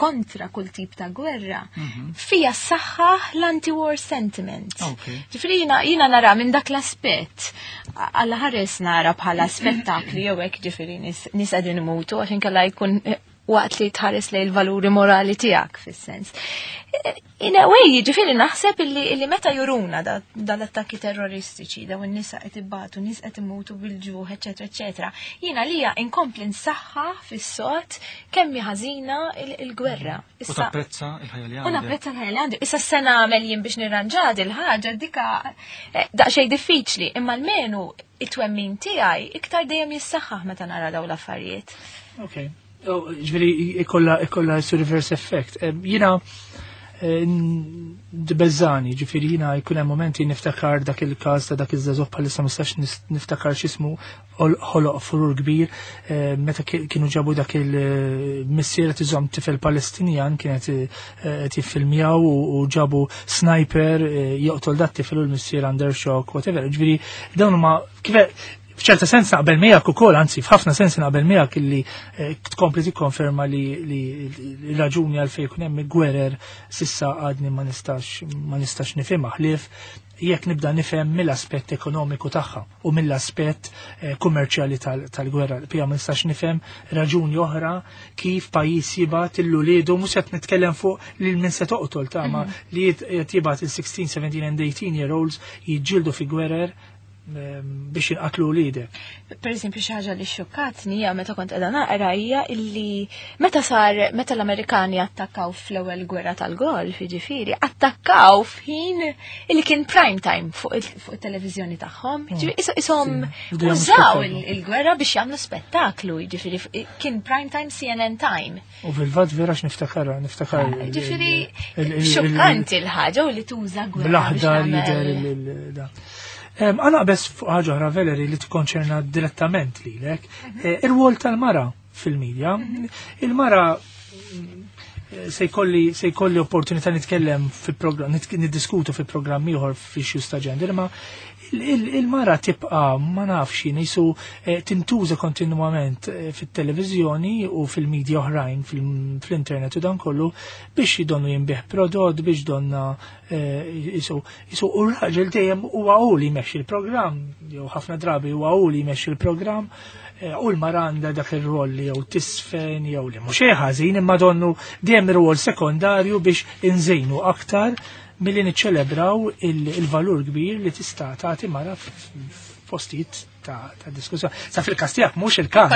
kontra kull tip ta' gwerra, fija s-saħħa l-anti-war sentiment. Ġifri jina nara minn dak l-aspett, għalla ħares nara bħala spettakli jew hekk ġifri nis qegħdin imutu għax inkella jkun waqt li tħares lejn il-valuri morali tiegħek fis-sens. In a way, ġifieri naħseb illi meta juruna dal-attakki terroristiċi, daw in-nisa qed ibbatu, nies qed imutu bil-ġuħ, eċetera, eċetera, jiena lija inkompli nsaħħa fis-sod kemm ħażina il-gwerra. U tapprezza il-ħajja li għandek. U napprezza l-ħajja li għandek. Issa s-sena għamel jien biex nirranġad il-ħaġa dika daqsxejn diffiċli, imma l-menu it-twemmin tiegħi iktar dejjem jissaħħaħ meta nara daw l-affarijiet. Okay. Ġveri, ikolla su reverse effect. Jina, d-bezzani, ġifiri jina jkun hemm momenti niftakar dak il-każ ta' dak iż-żagħżugħ bħalissa mistax niftakar x'ismu ħoloq furur kbir meta kienu ġabu dak il-missiera tiżomm tifel Palestinjan kienet jiffilmjaw u ġabu sniper joqtol dat tifel u l-missier under shock, whatever. Ġviri, dawn huma kif f'ċerta sens naqbel miegħek ukoll, anzi f'ħafna sens naqbel miegħek illi tkompli tikkonferma li raġuni għalfejn jkun hemm gwerer sissa għadni ma nistax nifhimha ħlief jekk nibda nifhem mill-aspett ekonomiku tagħha u mill-aspett kummerċjali tal-gwerra. Pija ma nistax nifhem raġuni oħra kif pajjiż jibgħat il-wuliedu mhux qed nitkellem fuq lil min se toqtol tama li jibgħat il-16, 17 and 18 year olds jiġġieldu fi gwerer biex jinqatlu lidek. Per eżempju, xi ħaġa li xokkatni hija meta kont qiegħda naqra hija illi meta l-Amerikani attakkaw fl-ewwel gwerra tal-Golf, jiġifieri, attakkaw f'ħin illi kien prime time fuq it-televiżjoni tagħhom. Ishom użaw il-gwerra biex jagħmlu spettaklu, jiġifieri kien prime time CNN time. U fil-fatt vera x'niftakar. Jiġifieri xokkanti l-ħaġa u li tuża gwerra. Bl-aħdar jidher Għana bes fuq ħaġa oħra Valerie li tkonċerna direttament lilek, ir-rwol tal-mara fil-medja. Il-mara se jkolli opportunità nitkellem fil-programm, niddiskutu fil-programm ieħor f'issues ta' gender, ma il-mara tibqa' ma nafx jisu tintuża kontinwament fit-televiżjoni u fil-medja oħrajn fl-internet u dan kollu biex jidonnu jinbih prodott, biex donna jisu u raġel dejjem huwa hu li jmexxi il-programm, jew ħafna drabi huwa hu li jmexxi il-programm. U l-maranda dak il-rol li jew tisfen jew li mhux ħażin imma donnu dejjem ir-rol sekondarju biex inżejnu aktar milli niċċelebraw il-valur kbir li tista' tagħti mara f'postijiet ta' diskussjoni. Sa fil-każ tiegħek mhux il-każ.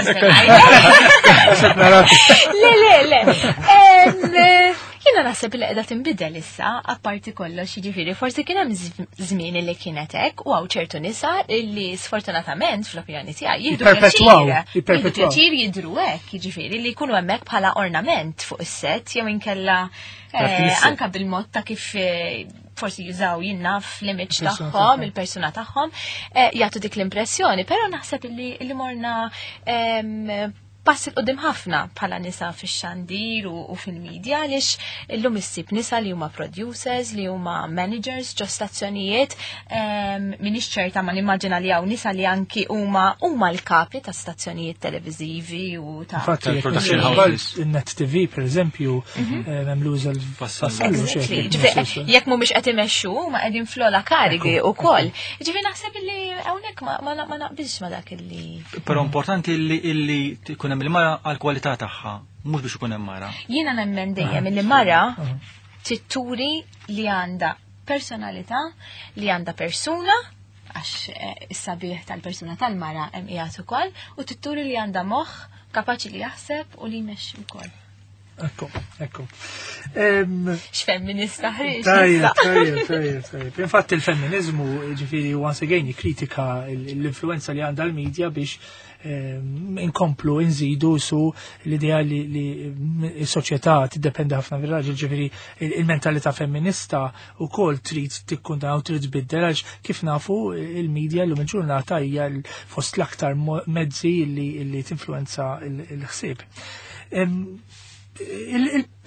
Le. Jiena naħseb li qiegħda tinbidel issa, apparti kollox, jiġifieri forsi kien hemm żmien li kienet hekk u hawn ċertu nisa li sfortunatament fl-opinjoni tiegħi jieħdu pjaċir jidhru hekk, jiġifieri li jkunu hemmhekk bħala ornament fuq is-sett jew inkella anke bil-mod ta' kif forsi jużaw jinnaf l-image tagħhom, il-persuna tagħhom, jagħtu dik l-impressjoni, però naħseb li morna pass il-qoddim ħafna bħala nisa fix-xandir u fil-medja għaliex illum issib nisa li huma producers, li huma managers ġo stazzjonijiet, minix ċerta ma nimmaġina li hawn nisa li anki huma l-kapi ta' stazzjonijiet televiżivi u ta' production houses. Il-Net TV per eżempju memluża l-passallu jekk mhumiex qed imexxu ma qegħdin flola karigi wkoll. Ġifieri naħseb li hawnhekk ma naqbilx ma dak illi. Però importanti illi tkun il-mara għal-kwalità tagħha, mhux biex ikun hemm mara. Jiena nemmen dejjem il-mara titturi li għandha personalità, li għandha persuna, għax is-sabiħ tal-persuna tal-mara hemm qiegħed ukoll, u titturi li għandha moħħ kapaċi li jaħseb u li jmexxi wkoll. Ekku. X'femminista ħriġ. Tajjeb. Infatti il-femminizmu ġifieri once again jikkritika l-influenza li għandha l-medja biex inkomplu nżidu su l-idea li s-soċjetà tiddependi ħafna mir-raġel, ġifieri il-mentalità femminista wkoll trid tikkundana u trid tbiddel għax kif nafu il-medja llum il-ġurnata hija fost l-aktar mezzi li tinfluenza l-ħsieb.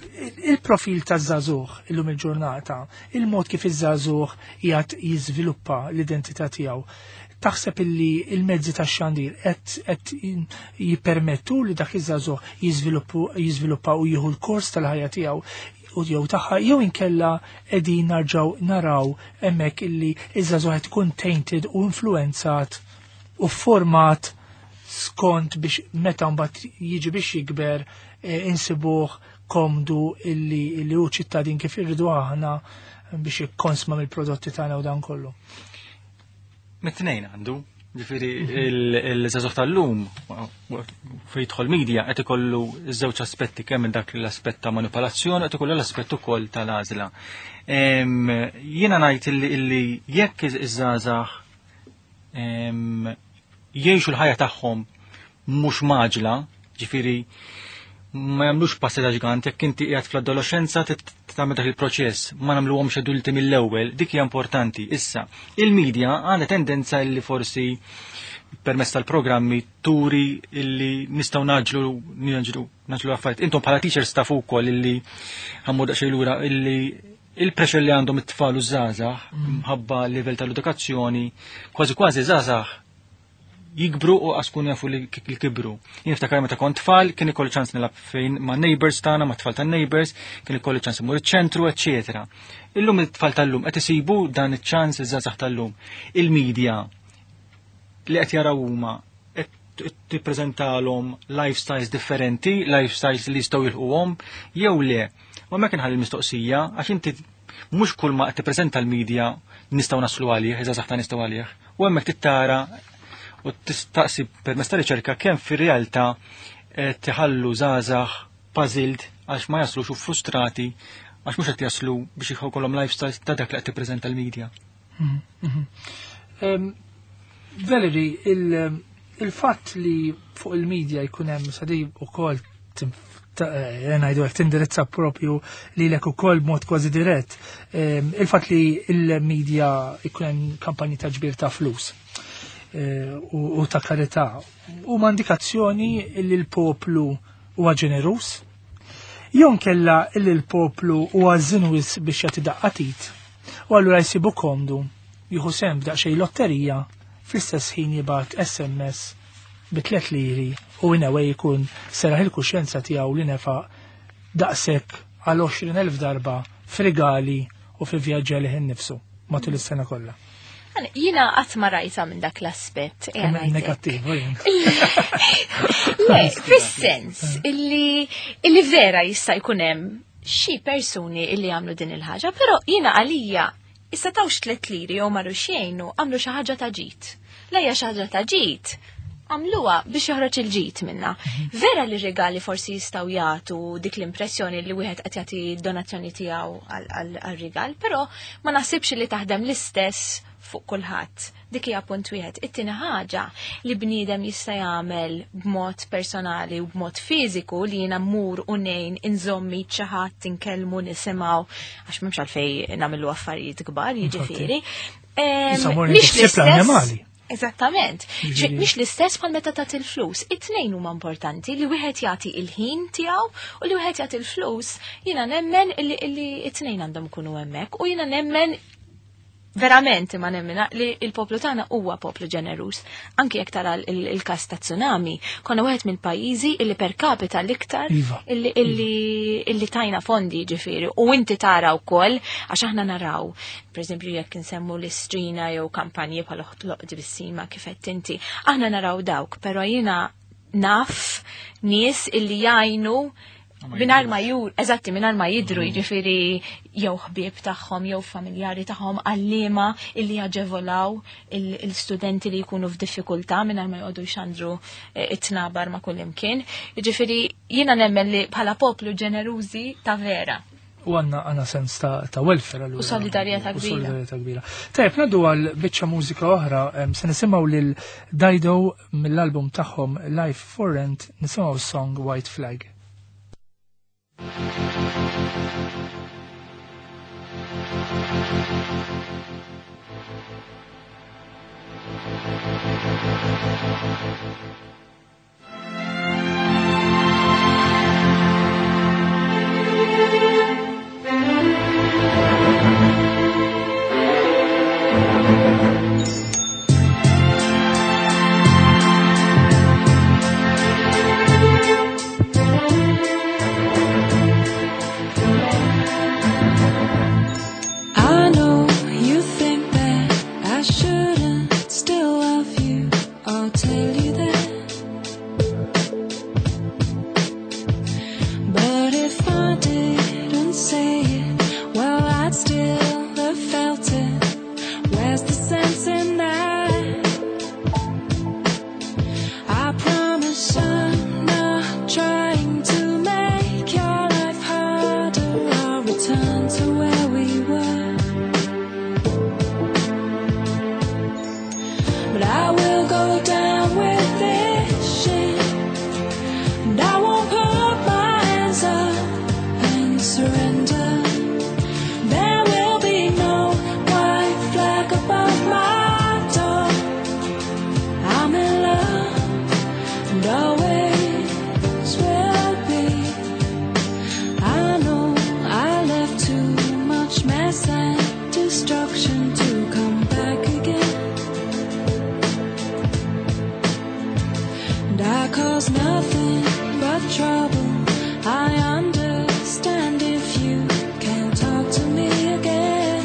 Il-profil ta' żagħżugħ illum il-ġurnata, il-mod kif iż-żagħżugħ qiegħed jiżviluppa l-identità tiegħu. Taħseb illi il-mezzi tax-xandir qed jippermettu li dak iż-żagħżugħ jiżviluppa u jieħu l-kors tal-ħajja tiegħu u jew tagħha jew inkella qegħdin narġgħu naraw hemmhekk illi iż-żagħżugħ qed ikun tainted u influenzat u format skont biex meta mbagħad jiġi biex jikber insibuh komdu illi hu ċittadin kif irridu aħna biex jikkonsma mill-prodotti tagħna u dan kollu. Mit-tnejn għandu, ġifieri il-żagħżugħ tal-lum fejn jidħol media qed ikollu żewġ aspetti kemm minn dak l-aspett ta' manipolazzjoni qed ikollu l-aspett ukoll tal-għażla. Jiena ngħid illi jekk iż-żgħażagħ jgħixu l-ħajja tagħhom mhux maġla, ġifieri ma jagħmlux passi ta' ġgant, jekk inti qiegħed fl-adolescenza tagħmel dak il-proċess, ma nagħmluhomx adulti mill-ewwel, dik hija importanti. Issa, il-medja għandha tendenza li forsi permezz tal-programmi turi illi nistgħu naġlu affarijiet. Intom bħala teachers tafu wkoll illi ħammur daqsxejn lura illi il-pressure li għandhom it-tfal u żgħażagħ mħabba l-livell tal-edukazzjoni, kważi żgħażagħ jikbru u għaskun jafu li kibru. Jien ftakar meta kont tfal, kien ikolli ċans nilab fejn ma' neighbors tagħna, ma' tfal tan-neighbors, kien ikolli ċans imur iċ-ċentru, eċetera. Illum it-tfal tal-lum qed isibu dan iċ-ċans iż-żgħażagħ tal-lum. Il-medja li qed jaraw huma qed tippreżentalhom lifestyles differenti, lifestyles li jistgħu jilħuhom jew le. U hemmhekk inħalli l-mistoqsija għax inti mhux kull ma qed tippreżenta l-medja nistgħu naslu għalih, iż-żgħażagħ ta' nistgħu għalih. U hemmhekk tittara u tistaqsi permezz ta' riċerka kemm fir-realtà tiħallu żgħażagħ puzzled għax ma jaslux u frustrati għax mhux qed jaslu biex jkollhom lifestyles ta' dak li qed tippreżenta l-medja. Valerie, il-fatt li fuq il-medja jkun hemm sadi wkoll ngħidu hekk tindirizza propju lilek ukoll b'mod kważi dirett. Il-fatt li l-medja jkun hemm kampanji ta' ġbir ta' flus u ta' karità u mandikazzjoni li l-poplu huwa ġenerus jew kella li l-poplu huwa żinwis biex jagħti daqqatit u allura jsibu komdu jieħu sehem b'daqsxejn lotterija fl-istess ħin jibgħat SMS bi 3 liri u inewej jkun seraħ il-kuxjenza tiegħu li nefaq daqshekk għal 20,000 darba f'rigali u fi vjaġġi lih innifsu matul is-sena kollha. Jina għatma rajta minn dak l-aspet. Negattiv, Le, fis-sens, illi vera jista' jkunem xi persuni illi għamlu din il-ħaġa, pero jina għalija, issa tawx 3 liri u marru xiejnu għamlu xi ħaġa ta' ġid. Lejja xi ħaġa ta' ġid, għamluha biex joħroġ il-ġid minna. Vera li regali forsi jistgħu jagħtu dik l-impressjoni li wieħed qed jagħti d-donazzjoni tiegħu għal-rigal, però ma naħsibx li taħdem l-istess fuq kulħadd. Dik hija punt wieħed. It-tieni ħaġa li bniedem jista' jagħmel b'mod personali u b'mod fiżiku li jiena mmur u ngħin inżommi xi ħadd inkellmu nisimgħu għax m'hemmx għalfejn nagħmlu affarijiet kbar, jiġifieri. Mhix l-istess. Eżattament. Mhix l-istess bħal meta tagħti l-flus. It-tnejn huma importanti li wieħed jagħti il-ħin tiegħu u li wieħed jagħti l-flus. Jiena nemmen li it-tnejn għandhom ikunu hemmhekk u jiena nemmen verament ma nemmina li il-poplu tagħna huwa poplu ġenerus. Anki jekk tara il-każ ta' tsunami, konna wieħed mill-pajjiżi illi per capita l-iktar illi tajna fondi ġifieri u inti tara wkoll għax aħna naraw. Pereżempju jekk insemmu l-istrina jew kampanji bħal oħtloq bis-sima kif qed inti, aħna naraw dawk, però jiena naf nies illi jgħinu minar ma jidru jiġifieri jew ħbieb tagħhom jew familjari tagħhom għalliema illi jaġevolaw il-studenti li jkunu f'diffikultà minar ma jqogħdu jxandru it-tnabar ma' kull imkien. Jiġifieri jiena nemmen li bħala poplu ġenerużi ta' vera. U għanna sens ta' welfare u solidarjetà kbira. Tajb, naddu għal biċċa mużika oħra, se nisimgħu lil Dido mill-album tagħhom Life for Rent, nisimgħu s-song White Flag. return to where we were. But I will go down with this ship, and I won't put my hands up and surrender. There will be no white flag above my door. I'm in love and always will be. I know I left too much mess and destruction to come back again. And I cause nothing but trouble. I understand if you can't talk to me again.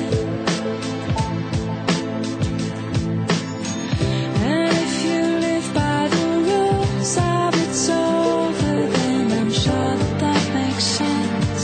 And if you live by the rules of it's over, then I'm sure that that makes sense.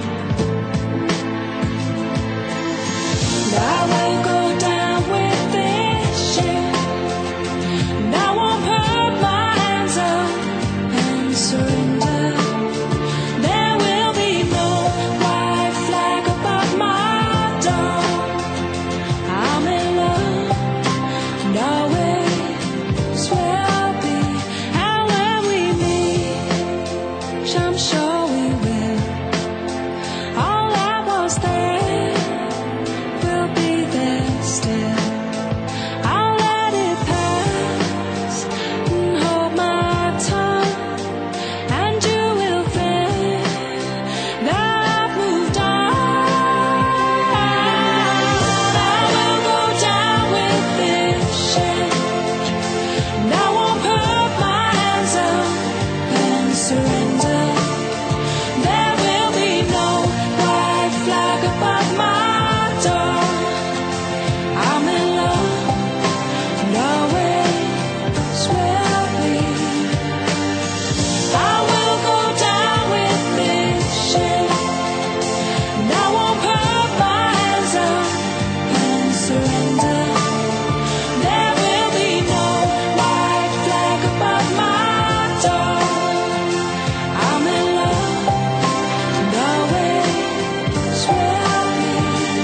And I will go down with this ship, and I won't put my hands up and surrender. There will be no white flag above my door. I'm in love and always will be. And when we meet, I'm sure we will, all that was there will be there still. I'll let it pass and hold my tongue, and you will think that I've moved on. I will go down with this ship, and I won't put my hands up and surrender. There will be no white flag above my door. I'm in love and always will be. I will go down with this ship, and I won't put my hands up and surrender. There will be no white flag above my door. I'm in love and always will be.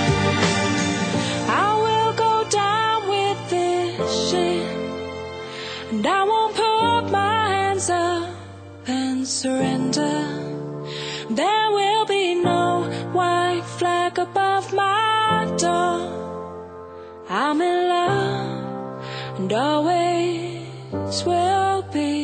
I will go down with this ship, and I won't put my hands up and surrender. There will be no white flag above my door. I'm in love and always will be.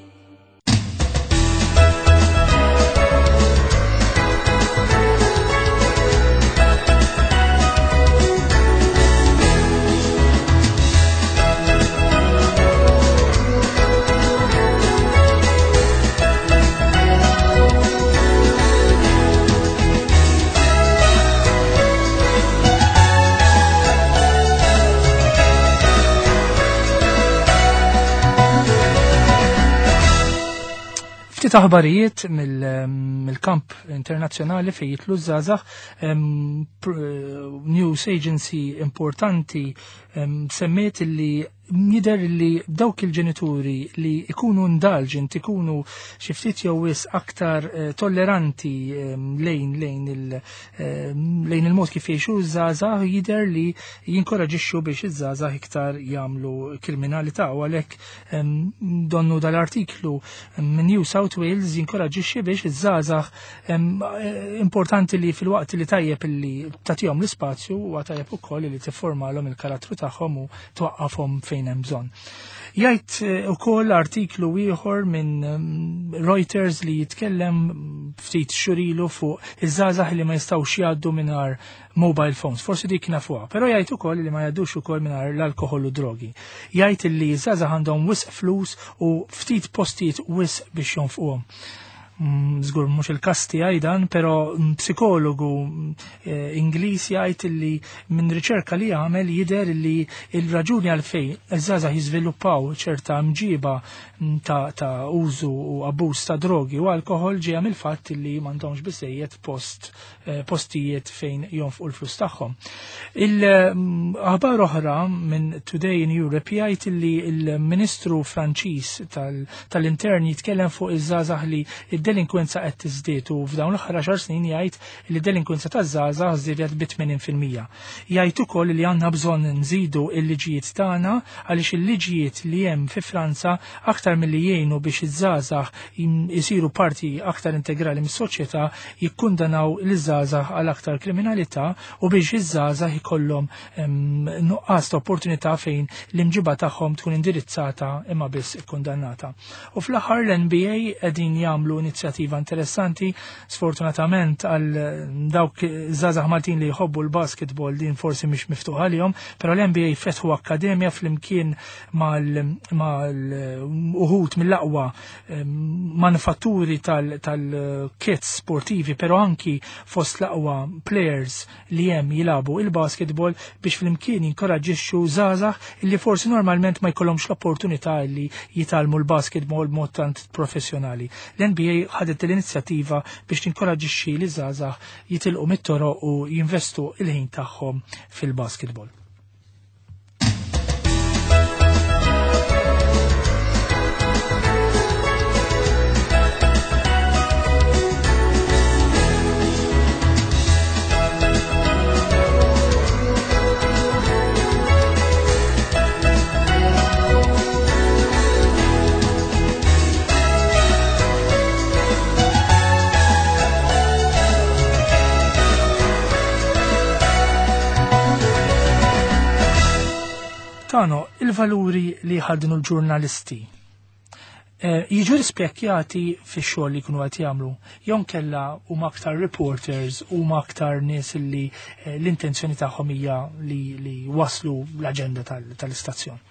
Ftit aħbarijiet mill-kamp internazzjonali fejn jitlu żgħażagħ, news agency importanti semmiet li jider li dawk il-ġenituri li ikunu indulgent, ikunu xi ftit jew wis aktar tolleranti lejn il-mod kif jgħixu ż-żgħażagħ, jider li jinkoraġixxu biex iż-żgħażagħ iktar jagħmlu kriminalità. U għalhekk donnu dal-artiklu minn New South Wales jinkoraġixxi biex iż-żgħażagħ importanti li fil-waqt li tajjeb illi tagħtihom l-ispazju huwa tajjeb ukoll li tifformalhom il-karattru tagħhom u twaqqafhom fejn hemm bżonn. Jgħid ukoll artiklu ieħor minn Reuters li jitkellem ftit xurilu fuq iż-żgħażagħ li ma jistgħux jgħaddu mingħajr mobile phones. Forsi dik nafuha, però jgħid ukoll li ma jgħaddux ukoll mingħajr l-alkoħol u drogi. Jgħid li żgħażagħ għandhom wisq flus u ftit postijiet wisq biex jonfquhom. Żgur mhux il-każ tiegħi dan, però psikologu Ingliż jgħid li minn riċerka li għamel jidher li l-raġuni għalfejn iż-żgħażagħ jiżviluppaw ċerta mġiba ta' użu u abbuż ta' drogi u alkoħol ġejja mill-fatt li m'għandhomx biżejjed postijiet fejn jonfqu l-flus tagħhom. Il-aħbar oħra minn Today in Europe jgħid li l-Ministru Franċiż tal-Intern jitkellem fuq iż-żgħażagħ li id-delinkwenza qed tiżdied u f'dawn l-aħħar 10 snin jgħid li d-delinkwenza taż-żgħażagħ żdiedet b'80%. Jgħid ukoll li għandna bżonn nżidu l-liġijiet tagħna għaliex il-liġijiet li hemm fi Franza aktar milli jgħinu biex iż-żgħażagħ isiru parti aktar integrali mis-soċjetà jikkundanaw l-żgħażagħ għal aktar kriminalità u biex iż-żgħażagħ ikollhom nuqqas ta' opportunità fejn l-imġiba tagħhom tkun indirizzata imma biss ikkundannata. U fl-aħħar l-NBA qegħdin jagħmlu inizjattiva interessanti, sfortunatament għal dawk żgħażagħ Maltin li jħobbu l-basketball din forsi mhix miftuħa lihom, però l-NBA fetħu akkademja flimkien mal-uħud mill-aqwa manifatturi tal-kits sportivi, però anki fost l-aqwa players li hemm jilabu il-basketball biex flimkien jinkoraġġixxu żgħażagħ illi forsi normalment ma jkollhomx l-opportunità li jitalmu l-basketball b'mod tant professjonali. L-NBA ħadet l-inizjattiva biex tinkoraġġixxi li żgħażagħ jitilqu mit-toroq u jinvestu il-ħin tagħhom fil-basketball. Tano, il-valuri li ħaddinu l-ġurnalisti jiġu rispjekkjati fix-xogħol li jkunu qed jagħmlu, jew kella huma aktar reporters huma aktar nies li l-intenzjoni tagħhom hija li waslu l-aġenda tal-istazzjon.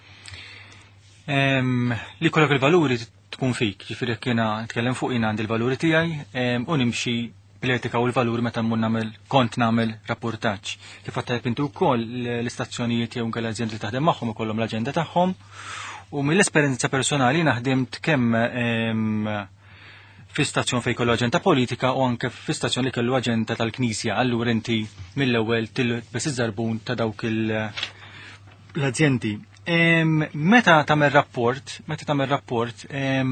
Li kollok il-valuri tkun fik, ġifieri jekk jiena nitkellem fuq jien għandi l-valuri tiegħi u nimxi bil-etika u l-valuri meta kont nagħmel rapportaġġ. Kif għattajb intu wkoll l-istazzjonijiet jew nkella ażjendi li taħdem magħhom ikollhom l-aġenda tagħhom u mill-esperjenza personali naħdimt kemm fi stazzjon fejn kollu aġenda politika u anke fi stazzjon li kellu aġenda tal-Knisja. Allura inti mill-ewwel tilbes iż-żarbun ta' dawk l-azzjendi. Meta tagħmel rapport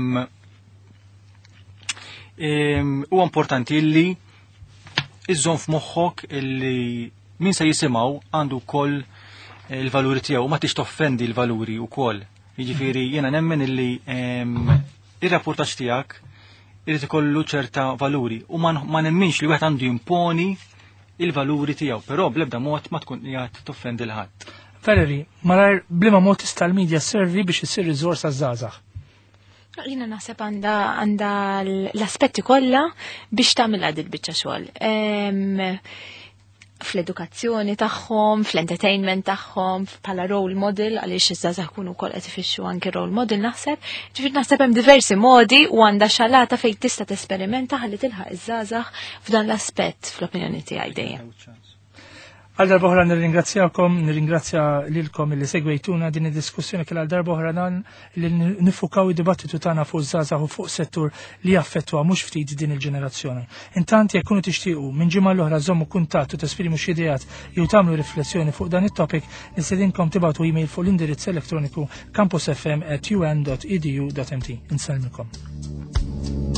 huwa importanti illi iżżomm f'moħħok illi min se jisimgħu għandu wkoll il-valuri tiegħu ma tix toffendi l-valuri wkoll. Jiġifieri jiena nemmen illi ir-rapportaġġ tiegħek irid ikollu ċerta valuri u ma nemminx li wieħed għandu jimponi il-valuri tiegħu, però bl-ebda mod ma tkun qiegħed toffendi l-ħadd. Valerie, malar bliema mod tista' l-media servi biex issir riżors għaż-żgħażagħ. Jina naħseb għanda l-aspetti kollha biex tagħmel għad il-biċċa xogħol. Fl-edukazzjoni tagħhom, fl-entertainment tagħhom, bħala role model għaliex iż-żgħażagħ jkunu wkoll qed ifixxu anke role model naħseb. Ġifieri naħseb hemm diversi modi u għandha xalata fejn tista' tesperimenta ħalli tilħaq iż-żgħażagħ f'dan l-aspett fl-opinjoni tiegħi dejjem. Għal darba oħra nirringrazzja lilkom li segwejtuna din id-diskussjoni kell għal darba oħra dan li nifukaw id-dibattitu tagħna fuq żgħażagħ u fuq settur li jaffettwa mhux ftit din il-ġenerazzjoni. Intant jekk kunu tixtiequ minn ġimgħa l-oħra żommu kuntatt u tesprimu xi ideat jew tagħmlu riflessjoni fuq dan it-topic, nistedinkom tibgħatu email fuq l-indirizz elettroniku campusfm@un.edu.mt. Insellmikom.